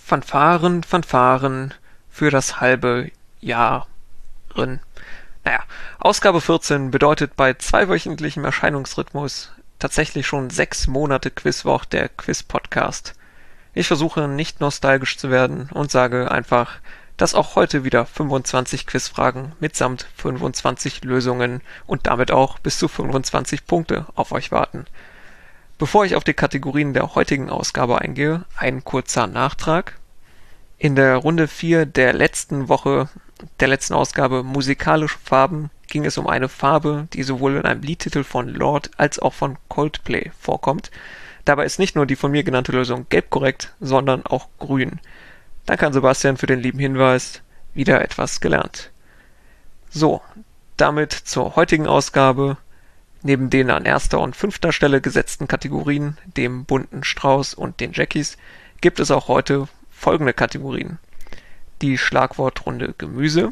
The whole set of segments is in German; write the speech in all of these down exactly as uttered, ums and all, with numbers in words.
Fanfaren, Fanfaren für das halbe Jahr. Naja, Ausgabe vierzehn bedeutet bei zweiwöchentlichem Erscheinungsrhythmus tatsächlich schon sechs Monate Quizwoch, der Quiz-Podcast. Ich versuche nicht nostalgisch zu werden und sage einfach, dass auch heute wieder fünfundzwanzig Quizfragen mitsamt fünfundzwanzig Lösungen und damit auch bis zu fünfundzwanzig Punkte auf euch warten. Bevor ich auf die Kategorien der heutigen Ausgabe eingehe, ein kurzer Nachtrag. In der Runde vier der letzten Woche, der letzten Ausgabe Musikalische Farben, ging es um eine Farbe, die sowohl in einem Liedtitel von Lorde als auch von Coldplay vorkommt. Dabei ist nicht nur die von mir genannte Lösung gelb korrekt, sondern auch grün. Danke an Sebastian für den lieben Hinweis. Wieder etwas gelernt. So, damit zur heutigen Ausgabe. Neben den an erster und fünfter Stelle gesetzten Kategorien, dem bunten Strauß und den Jackies, gibt es auch heute folgende Kategorien. Die Schlagwortrunde Gemüse.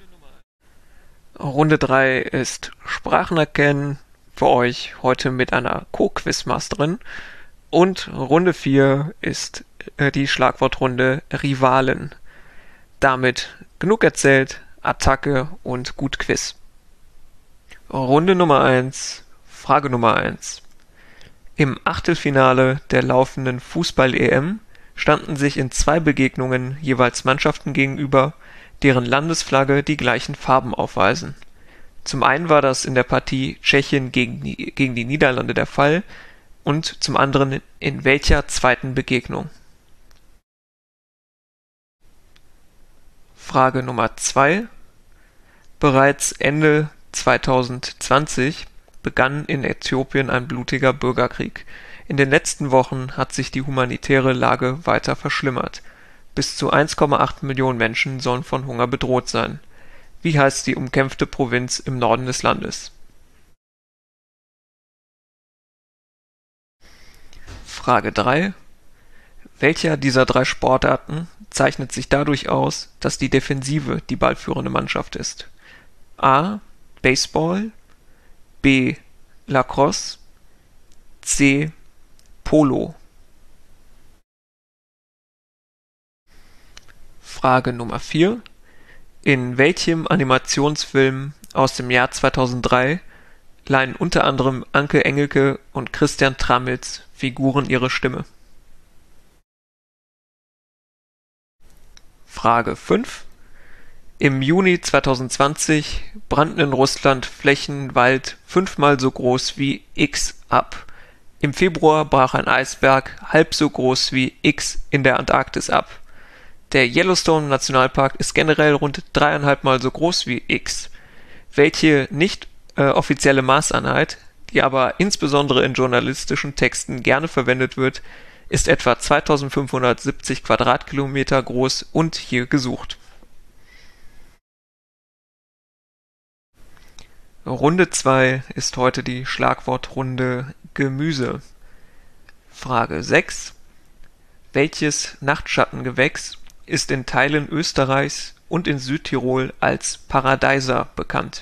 Runde drei ist Sprachen erkennen, für euch heute mit einer Co-Quizmasterin. Und Runde vier ist äh, die Schlagwortrunde Rivalen. Damit genug erzählt, Attacke und gut Quiz. Runde Nummer eins, Frage Nummer eins. Im Achtelfinale der laufenden Fußball-E M standen sich in zwei Begegnungen jeweils Mannschaften gegenüber, deren Landesflagge die gleichen Farben aufweisen. Zum einen war das in der Partie Tschechien gegen die, gegen die Niederlande der Fall und zum anderen in welcher zweiten Begegnung? Frage Nummer zwei. Bereits Ende zweitausendzwanzig begann in Äthiopien ein blutiger Bürgerkrieg. In den letzten Wochen hat sich die humanitäre Lage weiter verschlimmert. Bis zu eins Komma acht Millionen Menschen sollen von Hunger bedroht sein. Wie heißt die umkämpfte Provinz im Norden des Landes? Frage drei. Welcher dieser drei Sportarten zeichnet sich dadurch aus, dass die Defensive die ballführende Mannschaft ist? A. Baseball, B. Lacrosse, C. Polo. Frage Nummer vier. In welchem Animationsfilm aus dem Jahr zweitausenddrei leihen unter anderem Anke Engelke und Christian Tramitz Figuren ihre Stimme? Frage fünf. Im Juni zweitausendzwanzig brannten in Russland Flächen Wald fünfmal so groß wie X ab. Im Februar brach ein Eisberg halb so groß wie X in der Antarktis ab. Der Yellowstone-Nationalpark ist generell rund dreieinhalb Mal so groß wie X. Welche nicht äh, offizielle Maßeinheit, die aber insbesondere in journalistischen Texten gerne verwendet wird, ist etwa zweitausendfünfhundertsiebzig Quadratkilometer groß und hier gesucht. Runde zwei ist heute die Schlagwortrunde Gemüse. Frage sechs. Welches Nachtschattengewächs ist in Teilen Österreichs und in Südtirol als Paradeiser bekannt?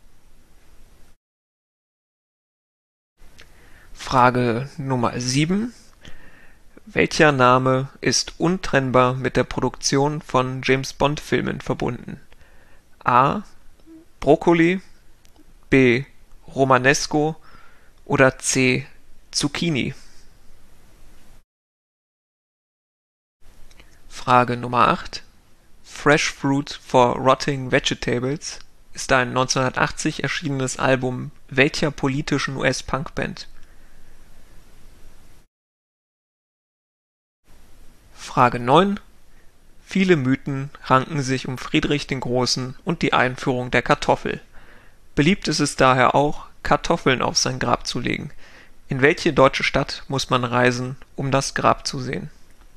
Frage Nummer sieben. Welcher Name ist untrennbar mit der Produktion von James-Bond-Filmen verbunden? A. Brokkoli, B. Romanesco oder C. Zucchini? Frage Nummer acht. Fresh Fruit for Rotting Vegetables ist ein neunzehnhundertachtzig erschienenes Album welcher politischen U S-Punkband? Frage neun. Viele Mythen ranken sich um Friedrich den Großen und die Einführung der Kartoffel. Beliebt ist es daher auch, Kartoffeln auf sein Grab zu legen. In welche deutsche Stadt muss man reisen, um das Grab zu sehen?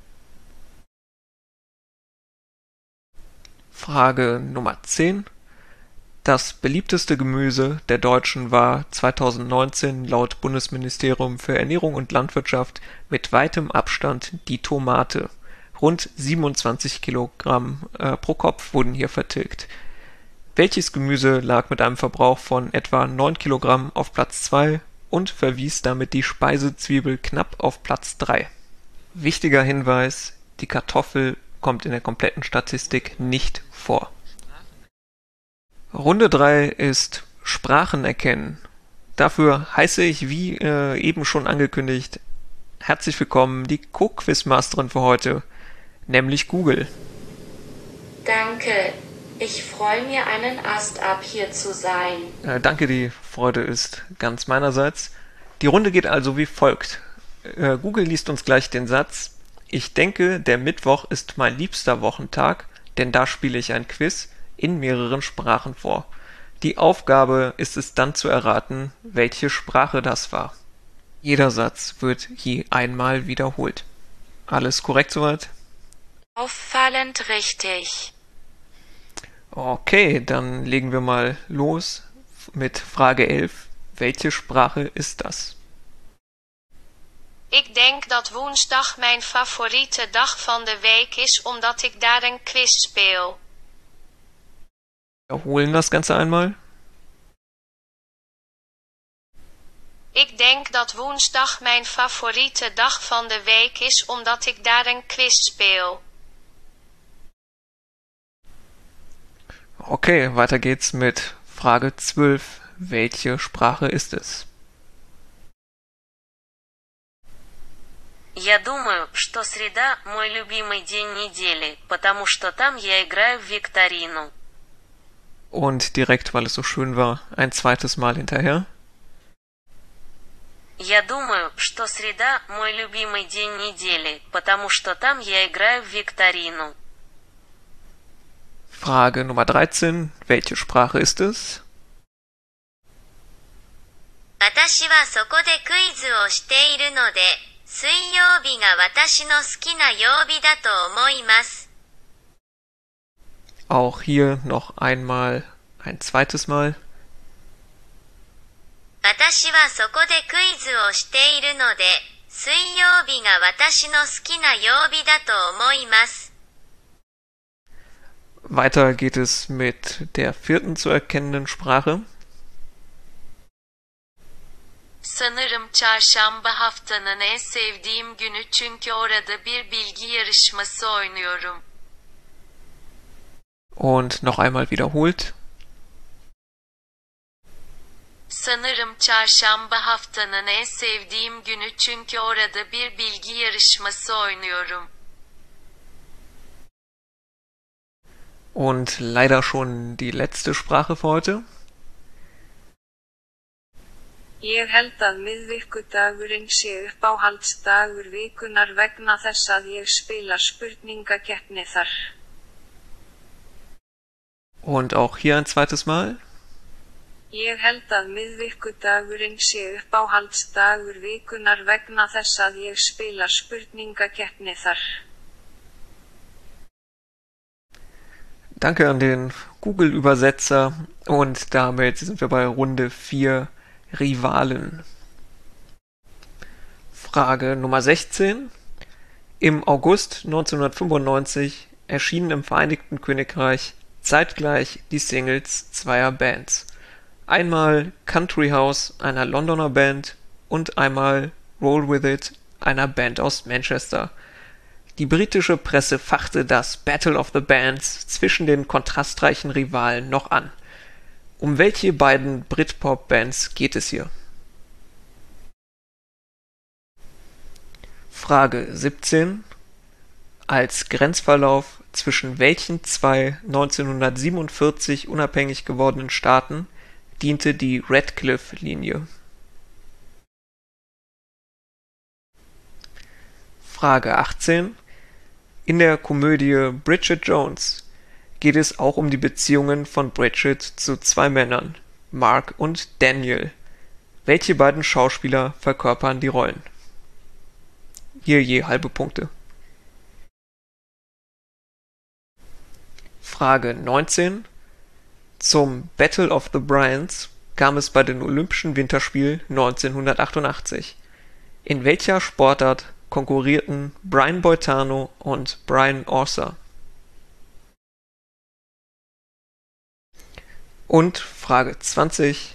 Frage Nummer zehn. Das beliebteste Gemüse der Deutschen war zweitausendneunzehn laut Bundesministerium für Ernährung und Landwirtschaft mit weitem Abstand die Tomate. Rund siebenundzwanzig Kilogramm äh, pro Kopf wurden hier vertilgt. Welches Gemüse lag mit einem Verbrauch von etwa neun Kilogramm auf Platz zwei und verwies damit die Speisezwiebel knapp auf Platz drei? Wichtiger Hinweis: Die Kartoffel kommt in der kompletten Statistik nicht vor. Runde drei ist Sprachen erkennen. Dafür heiße ich, wie äh, eben schon angekündigt, herzlich willkommen die Co-Quizmasterin für heute, nämlich Google. Danke. Ich freue mich einen Ast ab, hier zu sein. Äh, danke, die Freude ist ganz meinerseits. Die Runde geht also wie folgt. Äh, Google liest uns gleich den Satz: Ich denke, der Mittwoch ist mein liebster Wochentag, denn da spiele ich ein Quiz in mehreren Sprachen vor. Die Aufgabe ist es dann zu erraten, welche Sprache das war. Jeder Satz wird je einmal wiederholt. Alles korrekt soweit? Auffallend richtig. Okay, dann legen wir mal los mit Frage elf. Welche Sprache ist das? Ik denk dat woensdag mijn favoriete dag van de week is omdat ik daar een quiz speel. Wiederholen das Ganze einmal. Ik denk dat woensdag mijn favoriete dag van de week is omdat ik daar een quiz speel. Okay, weiter geht's mit Frage zwölf. Welche Sprache ist es? Я думаю, что среда – мой любимый день недели, потому что там я играю в викторину. Und direkt, weil es so schön war, ein zweites Mal hinterher. Я думаю, что среда – мой любимый день недели, потому что там я играю в викторину. Frage Nummer dreizehn. Welche Sprache ist es? 私はそこでクイズをしているので、水曜日が私の好きな曜日だと思います。 Auch hier noch einmal, ein zweites Mal. 私はそこでクイズをしているので、水曜日が私の好きな曜日だと思います。 Weiter geht es mit der vierten zu erkennenden Sprache. Sanırım çarşamba haftanın en sevdiğim günü çünkü orada bir bilgi yarışması oynuyorum. Und noch einmal wiederholt. Sanırım çarşamba haftanın en sevdiğim günü çünkü orada bir bilgi yarışması oynuyorum. Und leider schon die letzte Sprache für heute. Ég held að miðvikudagurinn sé uppáhaldsdagur vikunnar vegna þess að ég spila spurningakeppni þar. Und auch hier ein zweites Mal. Ég held að miðvikudagurinn sé uppáhaldsdagur vikunnar vegna þess að ég spila spurningakeppni þar. Danke an den Google-Übersetzer und damit sind wir bei Runde vier. Rivalen. Frage Nummer sechzehn. Im August neunzehnhundertfünfundneunzig erschienen im Vereinigten Königreich zeitgleich die Singles zweier Bands. Einmal Country House einer Londoner Band und einmal Roll With It einer Band aus Manchester. Die britische Presse fachte das Battle of the Bands zwischen den kontrastreichen Rivalen noch an. Um welche beiden Britpop-Bands geht es hier? Frage siebzehn. Als Grenzverlauf zwischen welchen zwei neunzehnhundertsiebenundvierzig unabhängig gewordenen Staaten diente die Radcliffe-Linie? Frage achtzehn. In der Komödie Bridget Jones geht es auch um die Beziehungen von Bridget zu zwei Männern, Mark und Daniel. Welche beiden Schauspieler verkörpern die Rollen? Hier je halbe Punkte. Frage neunzehn. Zum Battle of the Bryans kam es bei den Olympischen Winterspielen neunzehnhundertachtundachtzig. In welcher Sportart konkurrierten Brian Boitano und Brian Orser? Und Frage zwanzig.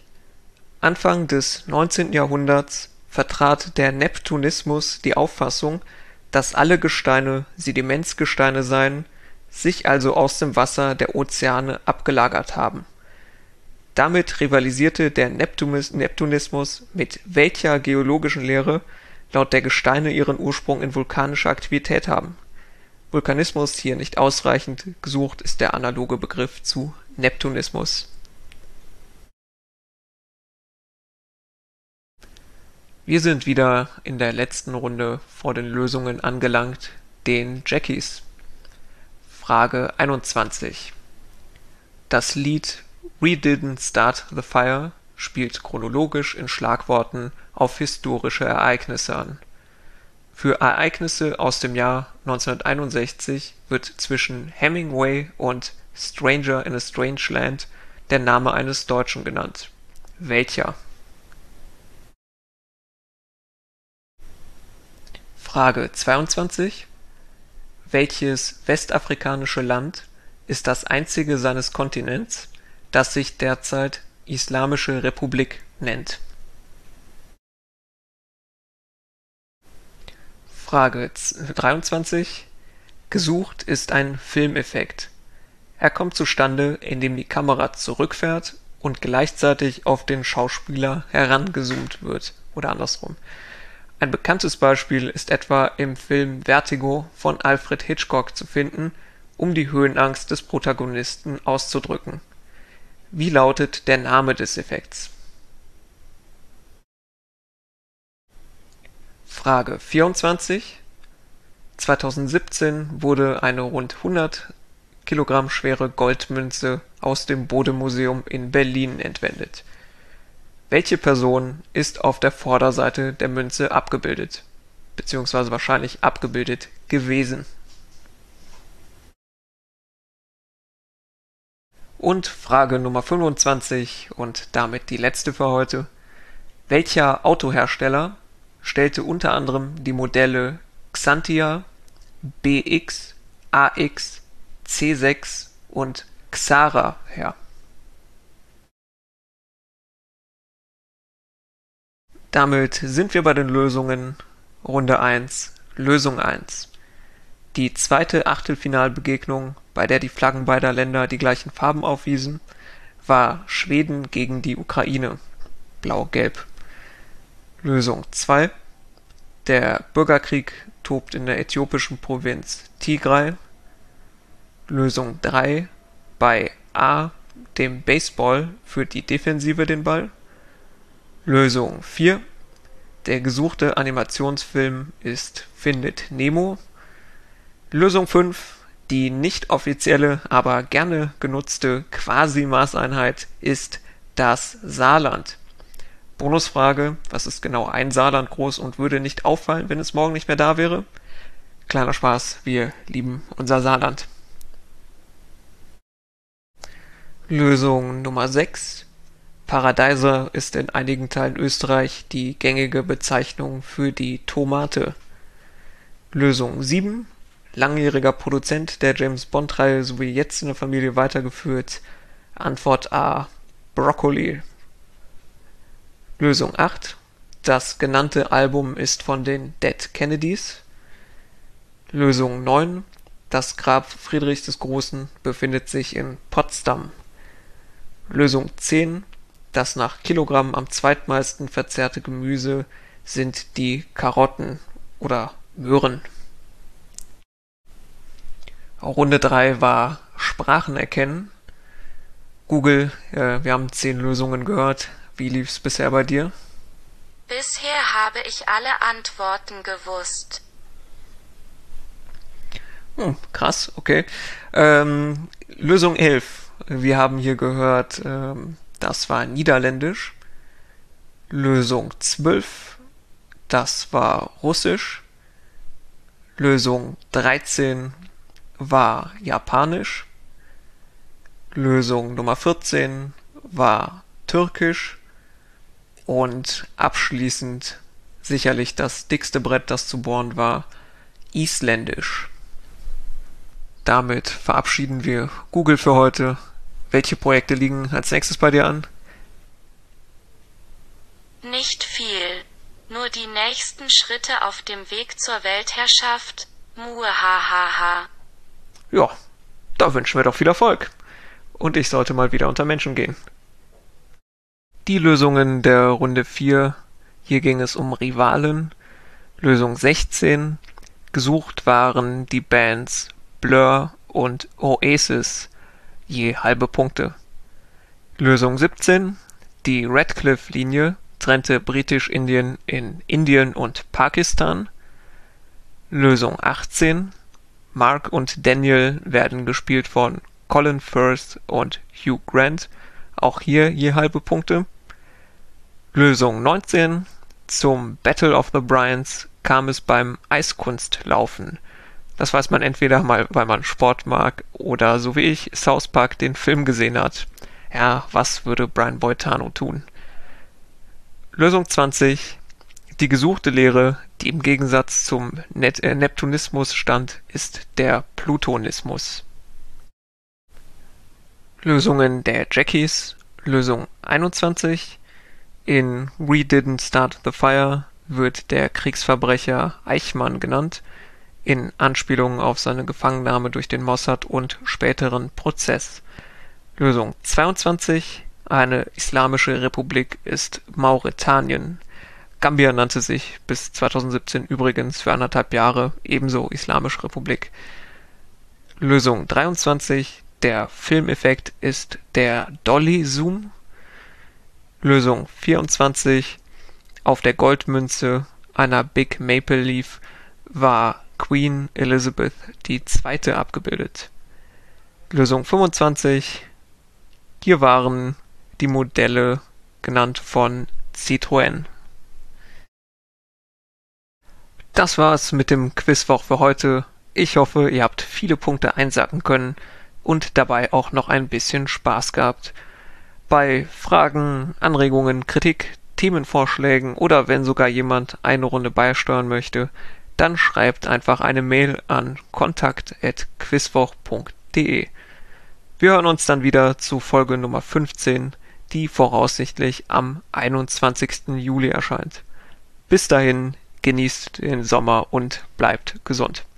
Anfang des neunzehnten Jahrhunderts vertrat der Neptunismus die Auffassung, dass alle Gesteine Sedimentgesteine seien, sich also aus dem Wasser der Ozeane abgelagert haben. Damit rivalisierte der Neptunis- Neptunismus mit welcher geologischen Lehre, laut der Gesteine ihren Ursprung in vulkanischer Aktivität haben? Vulkanismus hier nicht ausreichend, gesucht ist der analoge Begriff zu Neptunismus. Wir sind wieder in der letzten Runde vor den Lösungen angelangt, den Jackies. Frage einundzwanzig. Das Lied We Didn't Start the Fire spielt chronologisch in Schlagworten auf historische Ereignisse an. Für Ereignisse aus dem Jahr neunzehnhunderteinundsechzig wird zwischen Hemingway und Stranger in a Strange Land der Name eines Deutschen genannt. Welcher? Frage zweiundzwanzig. Welches westafrikanische Land ist das einzige seines Kontinents, das sich derzeit Islamische Republik nennt? Frage dreiundzwanzig. Gesucht ist ein Filmeffekt. Er kommt zustande, indem die Kamera zurückfährt und gleichzeitig auf den Schauspieler herangezoomt wird oder andersrum. Ein bekanntes Beispiel ist etwa im Film Vertigo von Alfred Hitchcock zu finden, um die Höhenangst des Protagonisten auszudrücken. Wie lautet der Name des Effekts? Frage vierundzwanzig. zweitausendsiebzehn wurde eine rund hundert Kilogramm schwere Goldmünze aus dem Bode-Museum in Berlin entwendet. Welche Person ist auf der Vorderseite der Münze abgebildet, beziehungsweise wahrscheinlich abgebildet gewesen? Und Frage Nummer fünfundzwanzig und damit die letzte für heute. Welcher Autohersteller stellte unter anderem die Modelle Xantia, B X, A X, C sechs und Xara her? Damit sind wir bei den Lösungen. Runde eins, Lösung eins. Die zweite Achtelfinalbegegnung, bei der die Flaggen beider Länder die gleichen Farben aufwiesen, war Schweden gegen die Ukraine. Blau-Gelb. Lösung zwei. Der Bürgerkrieg tobt in der äthiopischen Provinz Tigray. Lösung drei. Bei A, dem Baseball, führt die Defensive den Ball. Lösung vier. Der gesuchte Animationsfilm ist Findet Nemo. Lösung fünf. Die nicht offizielle, aber gerne genutzte Quasi-Maßeinheit ist das Saarland. Bonusfrage: Was ist genau ein Saarland groß und würde nicht auffallen, wenn es morgen nicht mehr da wäre? Kleiner Spaß, wir lieben unser Saarland. Lösung Nummer sechs. Paradeiser ist in einigen Teilen Österreich die gängige Bezeichnung für die Tomate. Lösung sieben. Langjähriger Produzent der James-Bond-Reihe sowie jetzt in der Familie weitergeführt. Antwort A. Broccoli. Lösung acht. Das genannte Album ist von den Dead Kennedys. Lösung neun. Das Grab Friedrichs des Großen befindet sich in Potsdam. Lösung zehn. Das nach Kilogramm am zweitmeisten verzehrte Gemüse sind die Karotten oder Möhren. Runde drei war Sprachen erkennen. Google, äh, wir haben zehn Lösungen gehört. Wie lief's bisher bei dir? Bisher habe ich alle Antworten gewusst. Hm, krass, okay. Ähm, Lösung elf. Wir haben hier gehört, ähm, das war Niederländisch. Lösung zwölf. Das war Russisch. Lösung dreizehn war Japanisch. Lösung Nummer vierzehn war Türkisch. Und abschließend sicherlich das dickste Brett, das zu bohren war, Isländisch. Damit verabschieden wir Google für heute. Welche Projekte liegen als nächstes bei dir an? Nicht viel. Nur die nächsten Schritte auf dem Weg zur Weltherrschaft. Muahahaha. Ja, da wünschen wir doch viel Erfolg. Und ich sollte mal wieder unter Menschen gehen. Die Lösungen der Runde vier. Hier ging es um Rivalen. Lösung sechzehn. Gesucht waren die Bands Blur und Oasis. Je halbe Punkte. Lösung siebzehn. Die Radcliffe-Linie trennte Britisch-Indien in Indien und Pakistan. Lösung achtzehn. Mark und Daniel werden gespielt von Colin Firth und Hugh Grant. Auch hier je halbe Punkte. Lösung neunzehn. Zum Battle of the Bryans kam es beim Eiskunstlaufen. Das weiß man entweder mal, weil man Sport mag oder so wie ich South Park den Film gesehen hat. Ja, was würde Brian Boitano tun? Lösung zwanzig. Die gesuchte Lehre, die im Gegensatz zum Net- äh, Neptunismus stand, ist der Plutonismus. Lösungen der Jackies. Lösung einundzwanzig. In We Didn't Start the Fire wird der Kriegsverbrecher Eichmann genannt, in Anspielung auf seine Gefangennahme durch den Mossad und späteren Prozess. Lösung zweiundzwanzig. Eine islamische Republik ist Mauretanien. Gambia nannte sich bis zweitausendsiebzehn übrigens für anderthalb Jahre ebenso Islamische Republik. Lösung dreiundzwanzig. Der Filmeffekt ist der Dolly-Zoom. Lösung vierundzwanzig. Auf der Goldmünze einer Big Maple Leaf war Queen Elizabeth die Zweite abgebildet. Lösung fünfundzwanzig. Hier waren die Modelle genannt von Citroën. Das war's mit dem Quizwoch für heute. Ich hoffe, ihr habt viele Punkte einsacken können und dabei auch noch ein bisschen Spaß gehabt. Bei Fragen, Anregungen, Kritik, Themenvorschlägen oder wenn sogar jemand eine Runde beisteuern möchte, dann schreibt einfach eine Mail an kontakt at quizwoch punkt de. Wir hören uns dann wieder zu Folge Nummer fünfzehn, die voraussichtlich am einundzwanzigsten Juli erscheint. Bis dahin, genießt den Sommer und bleibt gesund.